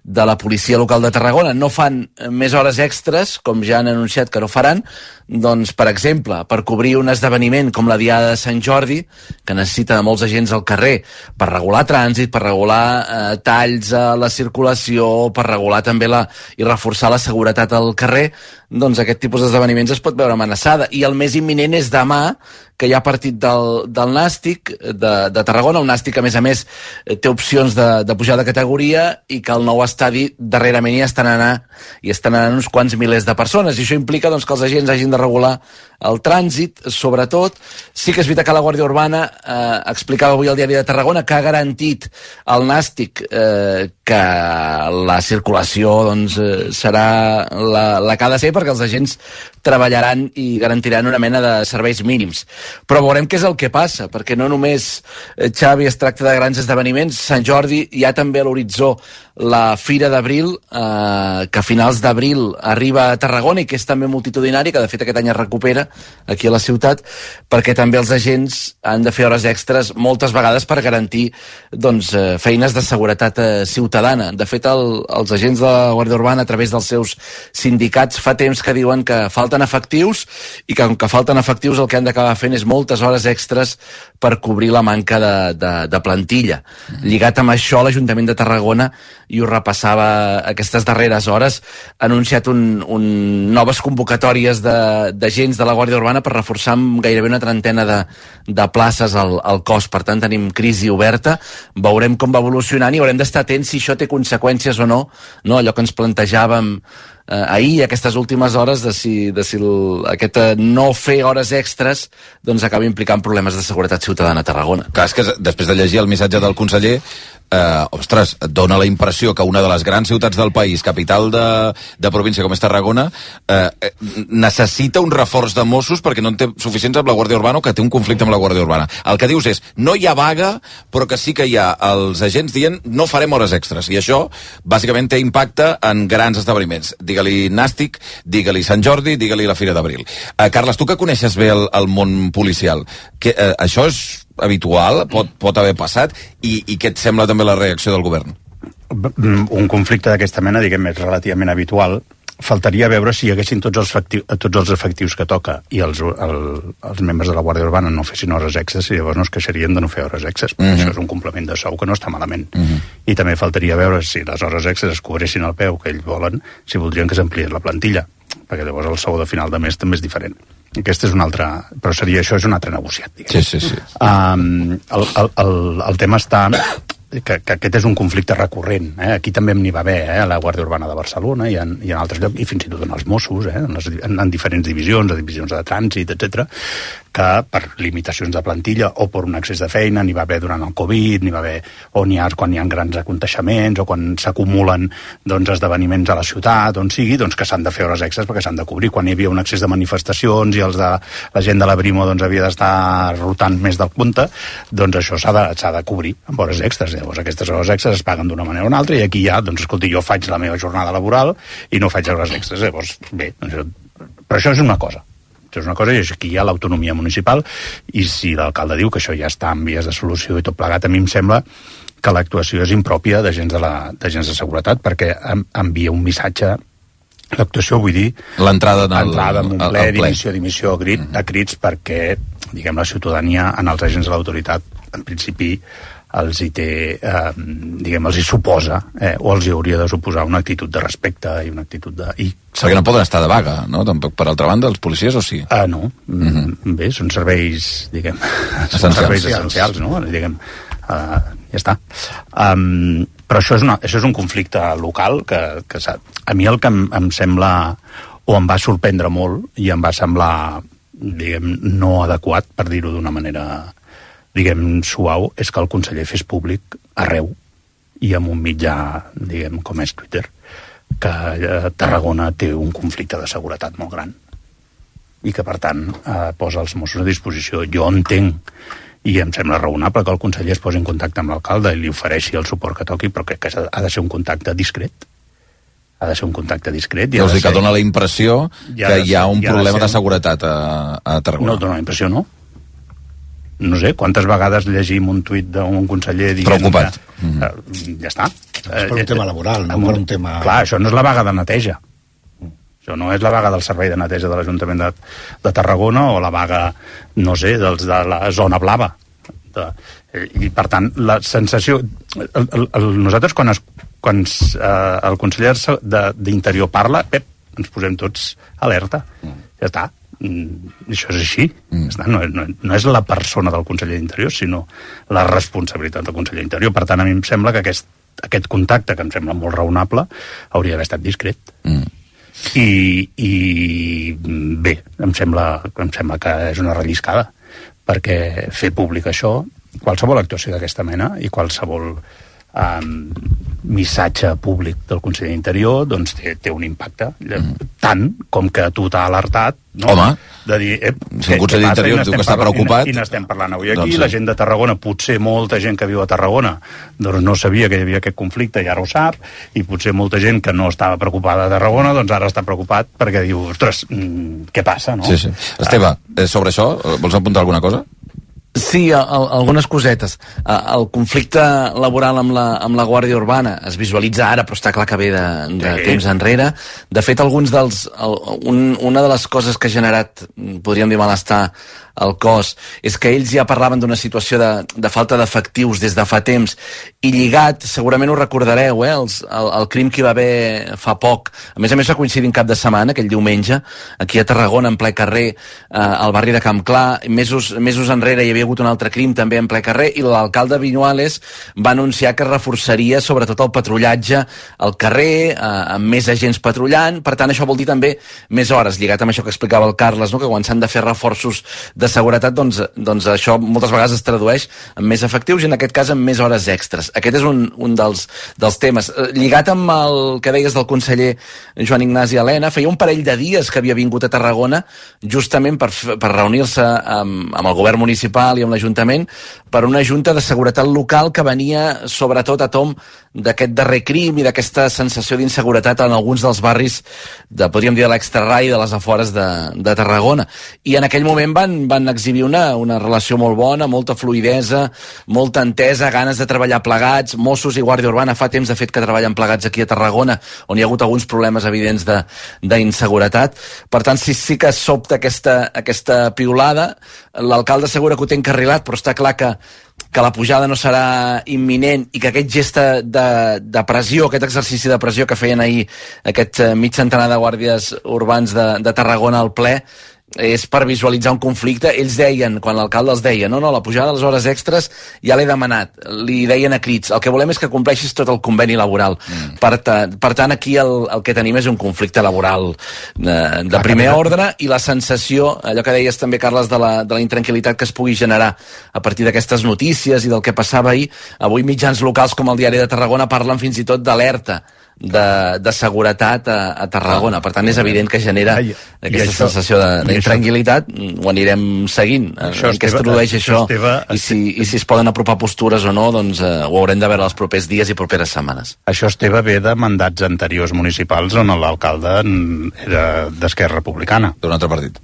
de la policia local de Tarragona no fan més hores extres, com ja han anunciat que no faran, doncs, per exemple, per cobrir un esdeveniment com la Diada de Sant Jordi, que necessita de molts agents al carrer per regular trànsit, per regular talls a la circulació, per regular també i reforçar la seguretat al carrer, doncs aquest tipus d'esdeveniments es pot veure amenaçada. I el més imminent és demà, que hi ha partit del Nàstic de Tarragona. El Nàstic, a més, té opcions de pujar de categoria i que al nou estadi darrerament hi estan anant uns quants milers de persones. I això implica doncs, que els agents hagin de regular el trànsit, sobretot. Sí que és veritat que la Guàrdia Urbana explicava avui al Diari de Tarragona que ha garantit al Nàstic que la circulació doncs, serà la que ha de ser, perquè els agents treballaran i garantiran una mena de serveis mínims. Però veurem què és el que passa, perquè no només, Xavi, es tracta de grans esdeveniments. Sant Jordi, hi ha també a l'horitzó la Fira d'Abril, que a finals d'abril arriba a Tarragona i que és també multitudinari, que de fet aquest any es recupera aquí a la ciutat, perquè també els agents han de fer hores extres moltes vegades per garantir doncs, feines de seguretat ciutadana. De fet, els agents de la Guàrdia Urbana, a través dels seus sindicats, fa temps que diuen que falten efectius i que, com que falten efectius, el que han d'acabar fent és moltes hores extres per cobrir la manca de plantilla. Lligat amb això, l'Ajuntament de Tarragona, i ho repassava aquestes darreres hores, ha anunciat noves convocatòries d'agents de la Guàrdia Urbana per reforçar amb gairebé una trentena de places al cos. Per tant, tenim crisi oberta, veurem com va evolucionant i haurem d'estar atents si això té conseqüències o no, allò que ens plantejàvem ahir, aquestes últimes hores, de si aquest no fer hores extres doncs acaba implicant problemes de seguretat ciutadana a Tarragona. Clar, és que després de llegir el missatge del conseller, ostres, et dona la impressió que una de les grans ciutats del país, capital de província com és Tarragona, necessita un reforç de Mossos perquè no en té suficients amb la Guàrdia Urbana o que té un conflicte amb la Guàrdia Urbana. El que dius és, no hi ha vaga, però que sí que hi ha els agents dient no farem hores extres, i això bàsicament té impacte en grans esdeveniments. Digue-li Nàstic, digue-li Sant Jordi, digue-li la Fira d'Abril. Carles, tu que coneixes bé el món policial, això és habitual? Pot haver passat? I què et sembla també la reacció del govern? Un conflicte d'aquesta mena, diguem, és relativament habitual. Faltaria veure si hi haguessin tots els efectius que toca i els membres de la Guàrdia Urbana no fessin hores extres, i llavors no es queixarien de no fer hores extres, perquè això és un complement de sou que no està malament. I també faltaria veure si les hores extres es cobressin el peu que ells volen, si voldrien que s'ampliés la plantilla, perquè llavors el sou de final de mes també és diferent. Aquest és un altre... Però això és un altre negociat, diguem. Sí. El tema està que aquest és un conflicte recurrent. Aquí també n'hi va haver, a la Guàrdia Urbana de Barcelona i en altres llocs, i fins i tot en els Mossos, en diferents divisions, divisions de trànsit, etc, que per limitacions de plantilla o per un excés de feina n'hi va haver durant el Covid, n'hi va haver quan hi ha grans aconteixements o quan s'acumulen esdeveniments a la ciutat, on sigui, que s'han de fer hores extres perquè s'han de cobrir. Quan hi havia un excés de manifestacions i la gent de la Brimo havia d'estar rotant més del compte, això s'ha de cobrir amb hores extres. Llavors aquestes hores extres es paguen d'una manera o una altra i aquí ja, escolti, jo faig la meva jornada laboral i no faig hores extres. Llavors, bé, però això és una cosa. Això és una cosa, i aquí hi ha l'autonomia municipal, i si l'alcalde diu que això ja està en vies de solució i tot plegat, a mi em sembla que l'actuació és impròpia d'agents de seguretat, perquè envia un missatge. L'actuació, vull dir... L'entrada en un ple, dimissió a crits, perquè, diguem, la ciutadania en els agents de l'autoritat, en principi, els hi suposa, o els hi hauria de suposar una actitud de respecte i una actitud de... Perquè no poden estar de vaga, no? Tampoc, per altra banda, els policies, o sí? No. Bé, són serveis, diguem... Són serveis essencials, no? Diguem, ja està. Però això és un conflicte local que a mi el que em sembla, o em va sorprendre molt, i em va semblar, diguem, no adequat, per dir-ho d'una manera... diguem, suau, és que el conseller fes públic arreu i amb un mitjà, diguem, com és Twitter, que Tarragona té un conflicte de seguretat molt gran i que, per tant, posa els Mossos a disposició. Jo entenc, i em sembla raonable, que el conseller es posi en contacte amb l'alcalde i li ofereixi el suport que toqui, però crec que ha de ser un contacte discret. Ha de ser un contacte discret. Vols dir que dona la impressió que hi ha un problema de seguretat a Tarragona? No, dona la impressió, no. no sé, quantes vegades llegim un tuit d'un conseller dient... Preocupat. Ja està. És per un tema laboral, no per un tema... Clar, això no és la vaga de neteja. Això no és la vaga del servei de neteja de l'Ajuntament de Tarragona o la vaga, no sé, dels de la zona blava. I, per tant, la sensació... Nosaltres, quan el conseller d'Interior parla, Pep, ens posem tots alerta. Ja està. Això és així. No és la persona del conseller d'Interior, sinó la responsabilitat del conseller d'Interior. Per tant, a mi em sembla que aquest contacte, que em sembla molt raonable, hauria d'haver estat discret. I bé, em sembla que és una relliscada, perquè fer públic això, qualsevol actuació d'aquesta mena i qualsevol missatge públic del conseller d'Interior doncs té un impacte, tant com que tu t'ha alertat, no? Home, de dir, si el conseller d'Interior diu que està preocupat... I n'estem parlant avui aquí, la gent de Tarragona, potser molta gent que viu a Tarragona doncs no sabia que hi havia aquest conflicte i ara ho sap, i potser molta gent que no estava preocupada a Tarragona doncs ara està preocupat perquè diu, ostres, què passa, no? Sí. Esteve, sobre això, vols apuntar alguna cosa? Sí, algunes cosetes. El conflicte laboral amb la Guàrdia Urbana es visualitza ara, però està clar que ve de temps enrere. De fet, una de les coses que ha generat, podríem dir, malestar al cos, és que ells ja parlaven d'una situació de falta d'efectius des de fa temps, i lligat, segurament ho recordareu, el crim que hi va haver fa poc, a més va coincidir en cap de setmana, aquell diumenge, aquí a Tarragona, en ple carrer, al barri de Camp Clar. Mesos enrere hi havia hagut un altre crim també en ple carrer, i l'alcalde Viñuales va anunciar que reforçaria sobretot el patrullatge al carrer, amb més agents patrullant. Per tant, això vol dir també més hores, lligat amb això que explicava el Carles, no? Que quan s'han de fer reforços de seguretat, doncs això moltes vegades es tradueix en més efectius i en aquest cas en més hores extres. Aquest és un dels temes. Lligat amb el que deies del conseller Joan Ignasi Elena, feia un parell de dies que havia vingut a Tarragona justament per reunir-se amb el govern municipal i amb l'Ajuntament per una junta de seguretat local que venia sobretot a tom d'aquest darrer crim i d'aquesta sensació d'inseguretat en alguns dels barris podríem dir, de l'extrarrai de les afores de Tarragona. I en aquell moment van exhibir una relació molt bona, molta fluïdesa, molta entesa, ganes de treballar plegats. Mossos i Guàrdia Urbana fa temps, de fet, que treballen plegats aquí a Tarragona, on hi ha hagut alguns problemes evidents d'inseguretat. Per tant, sí que sobta aquesta piulada. L'alcalde assegura que ho té encarrilat, però està clar que la pujada no serà imminent i que aquest gest de pressió, aquest exercici de pressió que feien ahir aquest mig centenar de guàrdies urbans de Tarragona al ple és per visualitzar un conflicte. Ells deien, quan l'alcalde els deia, no, la pujada de les hores extres ja l'he demanat, li deien a crits, el que volem és que compleixis tot el conveni laboral. Per tant, aquí el que tenim és un conflicte laboral de primer ordre, i la sensació, allò que deies també, Carles, de la intranquil·litat que es pugui generar a partir d'aquestes notícies i del que passava ahir. Avui mitjans locals com el Diari de Tarragona parlen fins i tot d'alerta de seguretat a Tarragona. Per tant, és evident que genera aquesta sensació d'intranquil·litat. Ho anirem seguint, en què es tradueix això, i si es poden apropar postures o no, doncs ho haurem de veure els propers dies i properes setmanes. Això, Esteve, ve de mandats anteriors municipals on l'alcalde era d'Esquerra Republicana. D'un altre partit.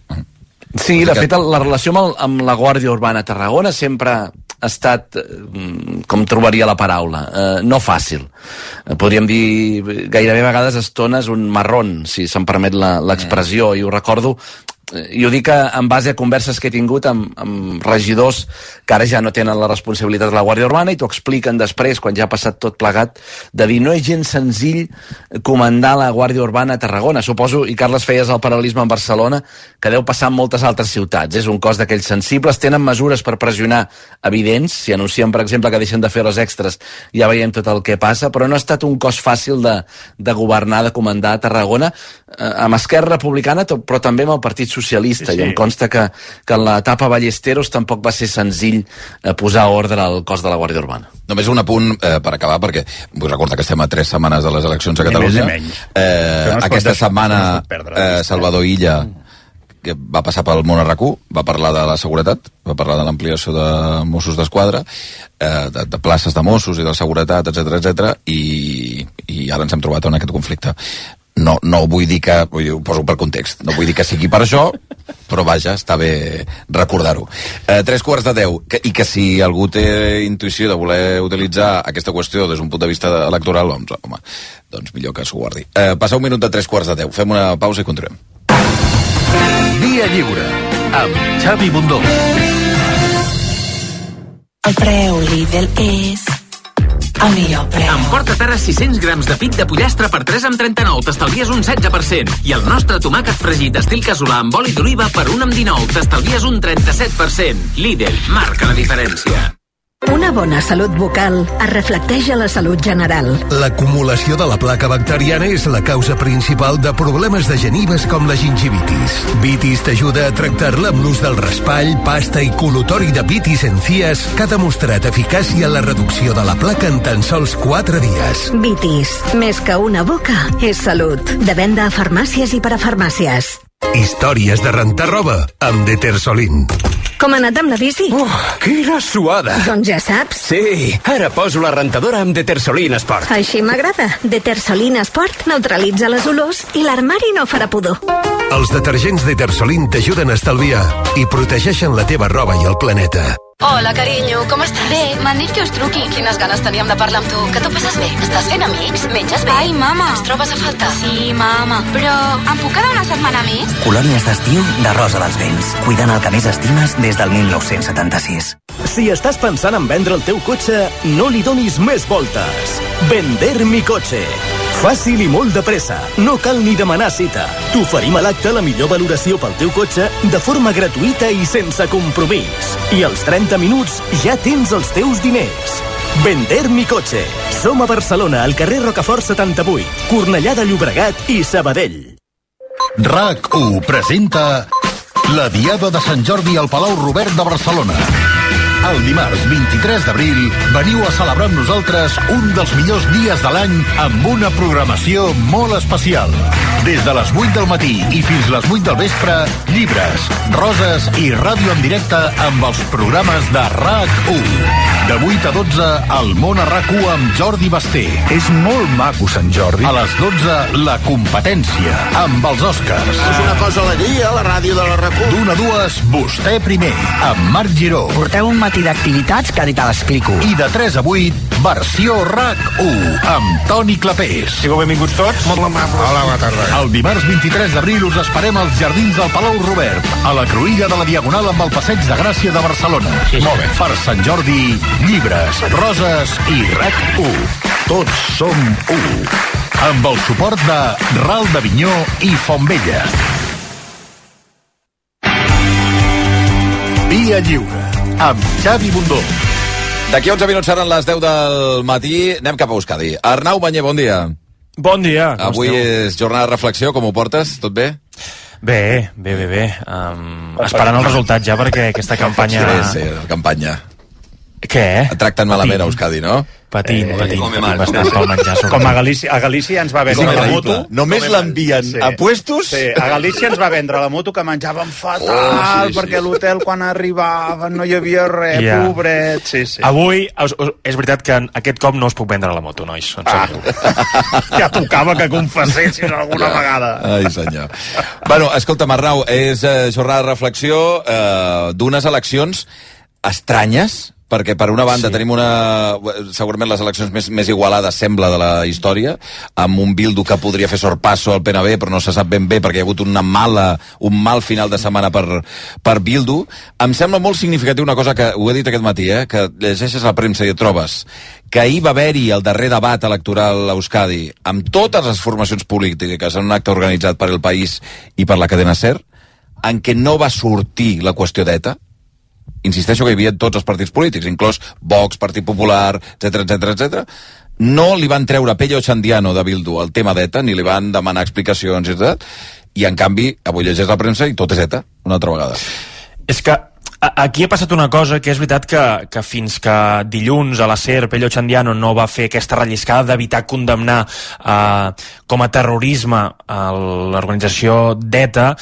Sí, de fet, la relació amb la Guàrdia Urbana a Tarragona sempre ha estat, com trobaria la paraula, no fàcil. Podríem dir, gairebé a vegades estones, un marrón, si se'm permet l'expressió, i ho recordo. I ho dic en base a converses que he tingut amb regidors que ara ja no tenen la responsabilitat de la Guàrdia Urbana i t'ho expliquen després, quan ja ha passat tot plegat, de dir, no és gens senzill comandar la Guàrdia Urbana a Tarragona. Suposo, i Carles, feies el paral·lelisme amb Barcelona, que deu passar en moltes altres ciutats. És un cos d'aquells sensibles, tenen mesures per pressionar evidents, si anuncien, per exemple, que deixen de fer hores extres, ja veiem tot el que passa, però no ha estat un cos fàcil de governar, de comandar a Tarragona, amb Esquerra Republicana, però també amb el Partit Socialista, i em consta que en l'etapa Ballesteros tampoc va ser senzill posar ordre al cos de la Guàrdia Urbana. Només un apunt per acabar, perquè vull recordar que estem a 3 setmanes de les eleccions a Catalunya. Aquesta setmana Salvador Illa, que va passar pel món RAC1, va parlar de la seguretat, va parlar de l'ampliació de Mossos d'Esquadra, de places de Mossos i de seguretat, etc, i ara ens hem trobat en aquest conflicte. No vull dir que, ho poso per context, no vull dir que sigui per això, però vaja, està bé recordar-ho. 9:45, i que si algú té intuïció de voler utilitzar aquesta qüestió des d'un punt de vista electoral, doncs millor que s'ho guardi. Passa un minut de 9:45, fem una pausa i continuem. Via Lliure, amb Xavi Bundó. El preu Lidl és el millor preu. Emporta't ara 600 grams de pit de pollastre per 3,39, t'estalvies un 16%. I el nostre tomàquet fregit estil casolà amb oli d'oliva per 1,19, t'estalvies un 37%. Lidl, marca la diferència. Una bona salut bucal es reflecteix a la salut general. L'acumulació de la placa bacteriana és la causa principal de problemes de genives com la gingivitis. Vitis t'ajuda a tractar-la amb l'ús del raspall, pasta i col·lutori de Vitis Encias, que ha demostrat eficàcia en la reducció de la placa en tan sols 4 dies. Vitis, més que una boca, és salut. De venda a farmàcies i parafarmàcies. Històries de rentar roba amb Detersolin. Com ha anat amb la bici? Quina suada! Doncs ja saps. Sí, ara poso la rentadora amb Detersolin Sport. Així m'agrada. Detersolin Sport neutralitza les olors i l'armari no farà pudor. Els detergents Detersolin t'ajuden a estalviar i protegeixen la teva roba i el planeta. Hola, carinyo, com estàs? Bé, m'han dit que us truqui. Quines ganes teníem de parlar amb tu. Que t'ho passes bé? Estàs fent amics? Menges bé? Ai, mama. Ens trobes a faltar? Sí, mama. Però em puc quedar una setmana més? Colònies d'estiu de Rosa dels Vents. Cuidant el que més estimes des del 1976. Si estàs pensant en vendre el teu cotxe, no li donis més voltes. Vender mi cotxe. Fàcil i molt de pressa. No cal ni demanar cita. T'oferim a l'acte la millor valoració pel teu cotxe de forma gratuïta i sense compromís. I als 30 minuts ja tens els teus diners. Vender mi cotxe. Som a Barcelona, al carrer Rocafort 78, Cornellà de Llobregat i Sabadell. RAC1 presenta la Diada de Sant Jordi al Palau Robert de Barcelona. El dimarts 23 d'abril veniu a celebrar amb nosaltres un dels millors dies de l'any amb una programació molt especial. Des de les 8 del matí i fins les 8 del vespre, llibres, roses i ràdio en directe amb els programes de RAC1. De 8 a 12, al món a RAC1 amb Jordi Basté. És molt maco, Sant Jordi. A les 12, la competència amb els Oscars. És una cosa a la dia, a la ràdio de la RAC1. D'una a 2, vostè primer, amb Marc Giró. Porteu un matí d'activitats que ara te l'explico. I de 3 a 8, versió RAC1, amb Toni Clapés. Sigueu benvinguts tots. Molt amable. Hola, bona tarda. El dimarts 23 d'abril us esperem als jardins del Palau Robert, a la cruïlla de la Diagonal amb el Passeig de Gràcia de Barcelona. Sí, molt bé. Per Sant Jordi, llibres, roses i RAC1. Tots som u. Amb el suport de Ral d'Avinyó i Fontvella. Via Lliure, amb Xavi Bundó. D'aquí 11 minuts seran les 10 del matí. Anem cap a Euskadi. Arnau Banyer, bon dia. Bon dia. Avui és jornada de reflexió, com ho portes? Tot bé? Bé. Esperant el resultat ja, perquè aquesta campanya... Sí, la campanya. Què? Et tracten malament a Euskadi, no? Patint, bastant pel menjar. Com a Galícia ens va vendre la moto... Només l'envien a puestos... Sí, a Galícia ens va vendre la moto que menjaven fatal, perquè a l'hotel quan arribaven no hi havia res, pobret... Sí. Avui, és veritat que aquest cop no us puc vendre la moto, nois. Ja tocava que confessessis alguna vegada. Ai, senyor. Bueno, escolta'm, Arnau, és jornada de reflexió d'unes eleccions estranyes, perquè per una banda tenim segurament les eleccions més igualades, sembla, de la història, amb un Bildu que podria fer sorpasso al PNB, però no se sap ben bé perquè hi ha hagut un mal final de setmana per Bildu. Em sembla molt significatiu una cosa que ho he dit aquest matí, que llegeixes a la premsa i et trobes que ahir va haver-hi el darrer debat electoral a Euskadi amb totes les formacions polítiques en un acte organitzat per El País i per la cadena SER, en què no va sortir la qüestió d'ETA. Insisteixo que hi havia tots els partits polítics, inclòs Vox, Partit Popular, etc. No li van treure Pello Xandiano de Bildu el tema d'ETA, ni li van demanar explicacions, etc. I en canvi, avui llegeix la premsa i tot és ETA, una altra vegada. És que aquí ha passat una cosa, que és veritat que fins que dilluns a la SER Pello Xandiano no va fer aquesta relliscada d'evitar condemnar com a terrorisme l'organització d'ETA,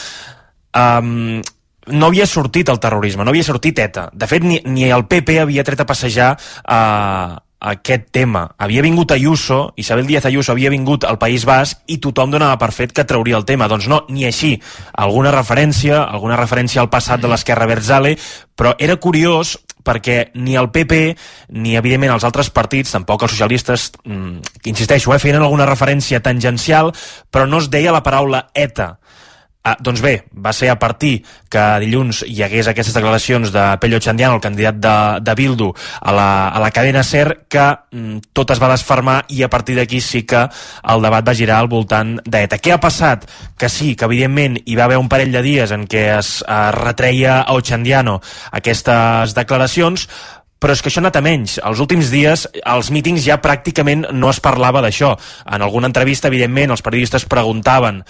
no havia sortit el terrorisme, no havia sortit ETA. De fet, ni el PP havia tret a passejar aquest tema. Havia vingut Ayuso, Isabel Díaz Ayuso havia vingut al País Basc i tothom donava per fet que trauria el tema. Doncs no, ni així. Alguna referència al passat de l'Esquerra Abertzale, però era curiós perquè ni el PP ni, evidentment, els altres partits, tampoc els socialistes, que insisteixo, feien alguna referència tangencial, però no es deia la paraula ETA. Doncs bé, va ser a partir que dilluns hi hagués aquestes declaracions de Pello Ochandiano, el candidat de Bildu, a la cadena SER, que tot es va desfermar i a partir d'aquí sí que el debat va girar al voltant d'ETA. Què ha passat? Que sí, que evidentment hi va haver un parell de dies en què es retreia a Ochandiano aquestes declaracions, però és que això ha anat a menys. Els últims dies, als mítings ja pràcticament no es parlava d'això. En alguna entrevista, evidentment, els periodistes preguntàvem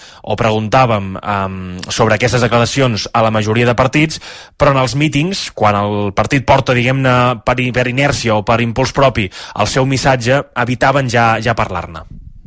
sobre aquestes declaracions a la majoria de partits, però en els mítings, quan el partit porta, diguem-ne, per inèrcia o per impuls propi el seu missatge, evitaven ja parlar-ne.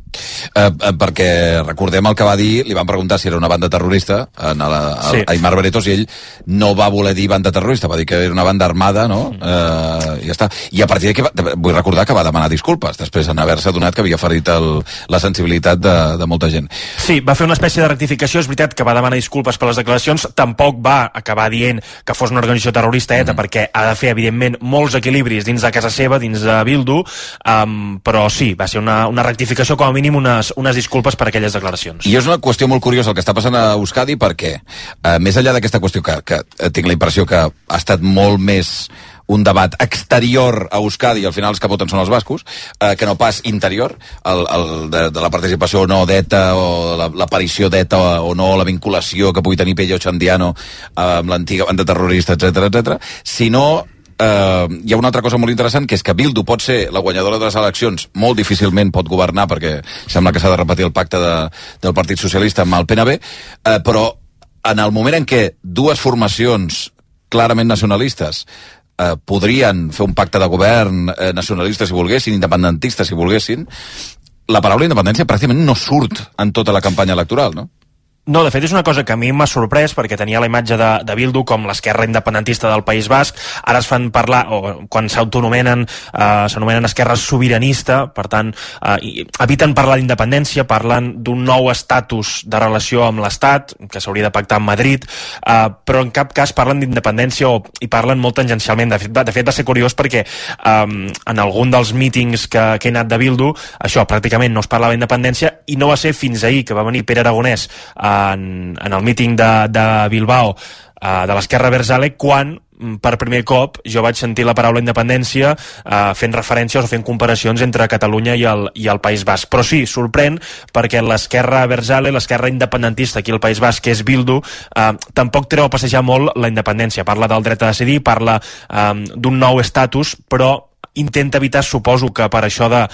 Perquè recordem el que va dir, li van preguntar si era una banda terrorista a Aimar Beretos i ell no va voler dir banda terrorista, va dir que era una banda armada, no? I ja està. I a partir d'aquí vull recordar que va demanar disculpes després d'haver-se adonat que havia ferit la sensibilitat de molta gent. Sí, va fer una espècie de rectificació, és veritat que va demanar disculpes per les declaracions, tampoc va acabar dient que fos una organització terrorista ETA, perquè ha de fer, evidentment, molts equilibris dins de casa seva, dins de Bildu, però sí, va ser una rectificació, com a mínim unes disculpes per aquelles declaracions. I és una qüestió molt curiosa el que està passant a Euskadi, perquè més enllà d'aquesta qüestió que tinc la impressió que ha estat molt més un debat exterior a Euskadi i al final els que voten són els bascos, que no pas interior, de la participació o no d'ETA, o l'aparició d'ETA o no, la vinculació que pugui tenir Pello Ochandiano amb l'antiga banda terrorista, etc, sinó hi ha una altra cosa molt interessant, que és que Bildu pot ser la guanyadora de les eleccions, molt difícilment pot governar perquè sembla que s'ha de repetir el pacte del Partit Socialista amb el PNB, però en el moment en què dues formacions clarament nacionalistes podrien fer un pacte de govern nacionalista si volguessin, independentista si volguessin, la paraula independència pràcticament no surt en tota la campanya electoral, no? No, de fet és una cosa que a mi m'ha sorprès perquè tenia la imatge de Bildu com l'esquerra independentista del País Basc, ara es fan parlar, o quan s'autonomenen s'anomenen esquerra sobiranista, per tant eviten parlar d'independència, parlen d'un nou estatus de relació amb l'Estat, que s'hauria de pactar amb Madrid, però en cap cas parlen d'independència i parlen molt tangencialment. De fet va ser curiós perquè en algun dels mítings que he anat de Bildu, això pràcticament no es parlava d'independència, i no va ser fins ahir que va venir Pere Aragonès en el míting de Bilbao de l'Esquerra Abertzale, quan per primer cop jo vaig sentir la paraula independència fent referències o fent comparacions entre Catalunya i el País Basc. Però sí, sorprèn, perquè l'Esquerra Abertzale, l'esquerra independentista aquí al País Basc, que és Bildu, tampoc treu a passejar molt la independència. Parla del dret a decidir, parla d'un nou estatus, però intenta evitar, suposo que per això de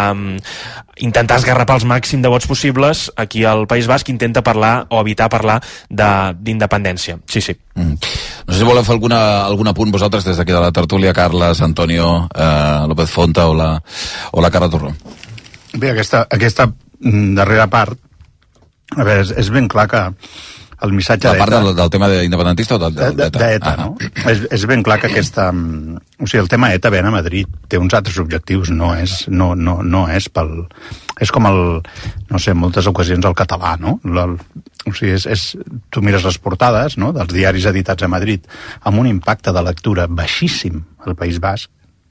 intentar esgarrapar els màxim de vots possibles, aquí al País Basc intenta parlar o evitar parlar d'independència. Sí. No sé si voleu fer algun apunt vosaltres des d'aquí de la tertúlia, Carles, Antonio, López Fonta o la Carla Torró. Bé, aquesta darrera part, a veure, és ben clar que el missatge d'ETA... La part del tema independentista o d'ETA? D'ETA, no? És ben clar que aquesta... O sigui, el tema ETA ven a Madrid, té uns altres objectius, no és pel... És com no sé, en moltes ocasions el català, no? O sigui, tu mires les portades, no?, dels diaris editats a Madrid, amb un impacte de lectura baixíssim al País Basc,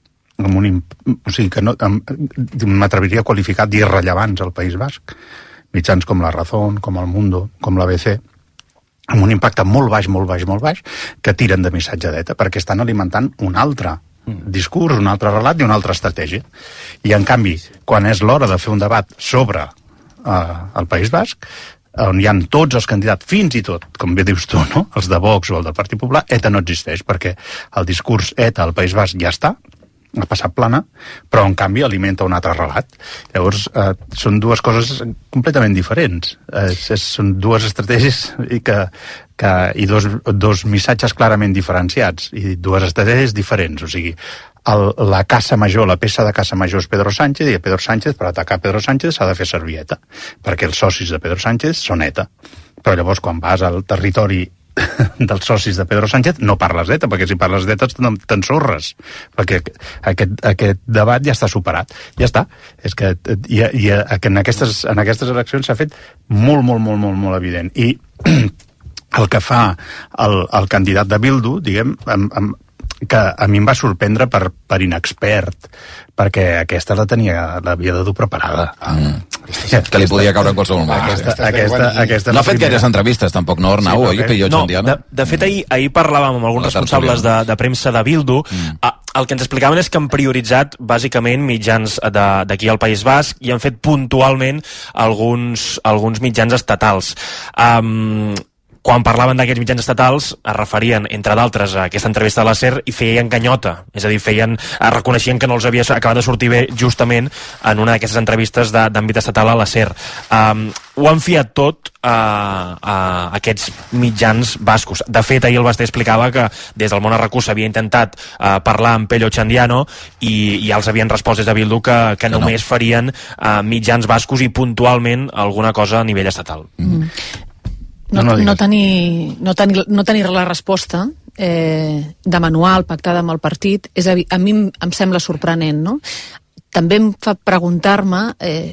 o sigui, que m'atreviria a qualificar d'irrellevants al País Basc, mitjans com La Razón, com El Mundo, com l'ABC, amb un impacte molt baix, que tiren de missatge d'ETA, perquè estan alimentant un altre discurs, un altre relat i una altra estratègia. I, en canvi, quan és l'hora de fer un debat sobre el País Basc, on hi ha tots els candidats, fins i tot, com bé dius tu, no?, els de Vox o el del Partit Popular, ETA no existeix, perquè el discurs ETA al País Basc ja està, ha passat plana, però en canvi alimenta un altre relat. Llavors, són dues coses completament diferents. Són dues estratègies i dos missatges clarament diferenciats, i dues estratègies diferents. O sigui, la caça major, la peça de caça major és Pedro Sánchez, i Pedro Sánchez, per atacar Pedro Sánchez, s'ha de fer servir ETA, perquè els socis de Pedro Sánchez són ETA. Però llavors, quan vas al territori dels socis de Pedro Sánchez, no parles d'ETA, perquè si parles d'ETA t'ensorres, perquè aquest debat ja està superat, ja està. És que en aquestes eleccions s'ha fet molt evident. I el que fa el candidat de Bildu, diguem, que a mi em va sorprendre per inexpert, perquè aquesta l'havia de dur preparada. Que li podia caure en qualsevol moment. No ha fet gaires entrevistes, tampoc, no, Arnau? No, de fet, ahir parlàvem amb alguns responsables de premsa de Bildu. El que ens explicaven és que han prioritzat, bàsicament, mitjans d'aquí al País Basc i han fet puntualment alguns mitjans estatals. Quan parlaven d'aquests mitjans estatals es referien, entre d'altres, a aquesta entrevista de la SER i feien canyota, és a dir, reconeixien que no els havia acabat de sortir bé justament en una d'aquestes entrevistes d'àmbit estatal a la SER. Ho han fiat tot a aquests mitjans bascos. De fet, ahir el Basté explicava que des del món RQ s'havia intentat parlar amb Pello Txandiano i ja els havien respost des de Bildu que només farien mitjans bascos i puntualment alguna cosa a nivell estatal. No tenir la resposta de manual pactada amb el partit a mi em sembla sorprenent, no? També em fa preguntar-me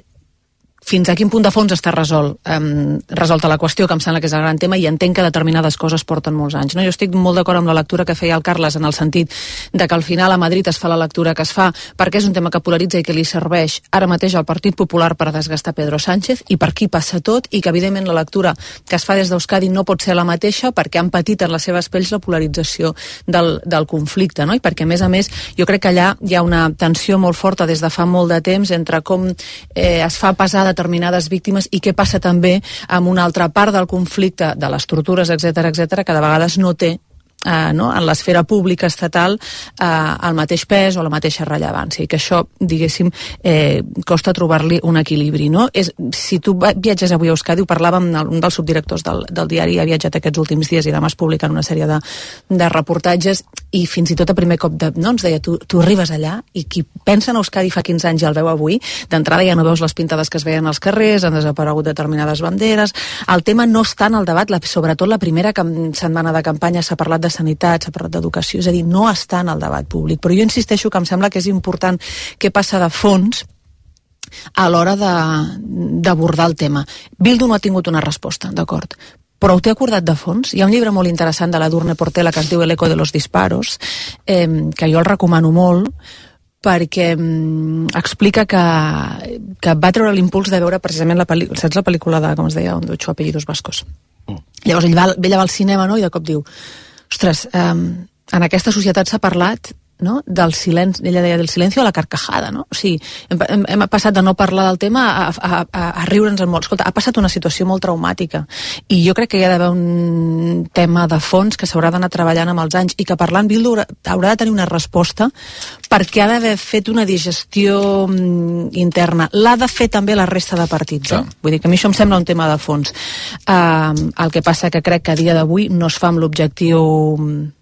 fins a quin punt de fons està resolta la qüestió, que em sembla que és el gran tema, i entenc que determinades coses porten molts anys. No? Jo estic molt d'acord amb la lectura que feia el Carles, en el sentit de que al final a Madrid es fa la lectura que es fa perquè és un tema que polaritza i que li serveix ara mateix al Partit Popular per desgastar Pedro Sánchez, i per aquí passa tot, i que evidentment la lectura que es fa des d'Euskadi no pot ser la mateixa perquè han patit en les seves pells la polarització del conflicte, no? I perquè a més jo crec que allà hi ha una tensió molt forta des de fa molt de temps entre com es fa pesar determinades víctimes i què passa també amb una altra part del conflicte, de les tortures, etc, que de vegades no té en l'esfera pública estatal el mateix pes o la mateixa rellevància, i que això, diguéssim, costa trobar-li un equilibri, no? Si tu viatges avui a Euskadi, ho parlàvem, un dels subdirectors del diari ha viatjat aquests últims dies i demà es publiquen una sèrie de reportatges, i fins i tot a primer cop ens deia, tu arribes allà i qui pensa en Euskadi fa 15 anys i el veu avui, d'entrada ja no veus les pintades que es veien als carrers, han desaparegut determinades banderes, el tema no està en el debat, sobretot la primera setmana de campanya s'ha parlat de sanitat, s'ha parlat d'educació, és a dir, no està en el debat públic. Però jo insisteixo que em sembla que és important què passa de fons a l'hora d'abordar el tema. Bildu no ha tingut una resposta, d'acord, però ho té acordat de fons. Hi ha un llibre molt interessant de la Durne Portela que es diu El eco de los disparos, que jo el recomano molt, perquè explica que va treure l'impuls de veure precisament saps la pel·lícula de, com es deia, Un ocho apellidos vascos? Llavors ell va al cinema, no?, i de cop diu, ostres, en aquesta societat s'ha parlat, no?, del silenci, ella deia del silenci a la carcajada, no? O sigui, hem passat de no parlar del tema a riure'ns en molt. Escolta, ha passat una situació molt traumàtica i jo crec que hi ha d'haver un tema de fons que s'haurà d'anar treballant amb els anys i que parlant Bildu haurà de tenir una resposta perquè ha d'haver fet una digestió interna. L'ha de fer també la resta de partits. Vull dir que a mi això em sembla un tema de fons. El que passa que crec que a dia d'avui no es fa amb l'objectiu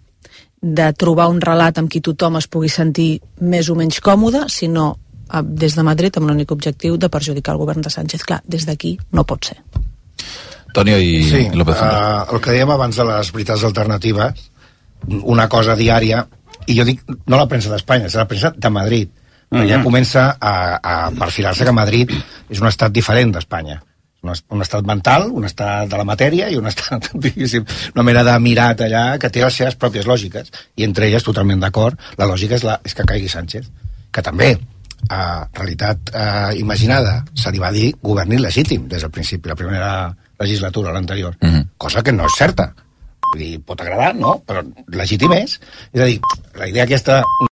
de trobar un relat amb qui tothom es pugui sentir més o menys còmode, sinó des de Madrid amb l'únic objectiu de perjudicar el govern de Sánchez. Clar, des d'aquí no pot ser. Tònio i López. El que dèiem abans de les veritats alternatives, una cosa diària, i jo dic, no la premsa d'Espanya, és la premsa de Madrid, que ja comença a perfilar-se que Madrid és un estat diferent d'Espanya. Un estat mental, un estat de la matèria i un estat, diguéssim, una mena de mirat allà que té les seves pròpies lògiques, i entre elles, totalment d'acord, la lògica és que caigui Sánchez, que també, realitat imaginada, se li va dir govern il·legítim des del principi, la primera legislatura, l'anterior, cosa que no és certa. Vull dir, pot agradar, no? Però legítim és. És a dir, la idea aquesta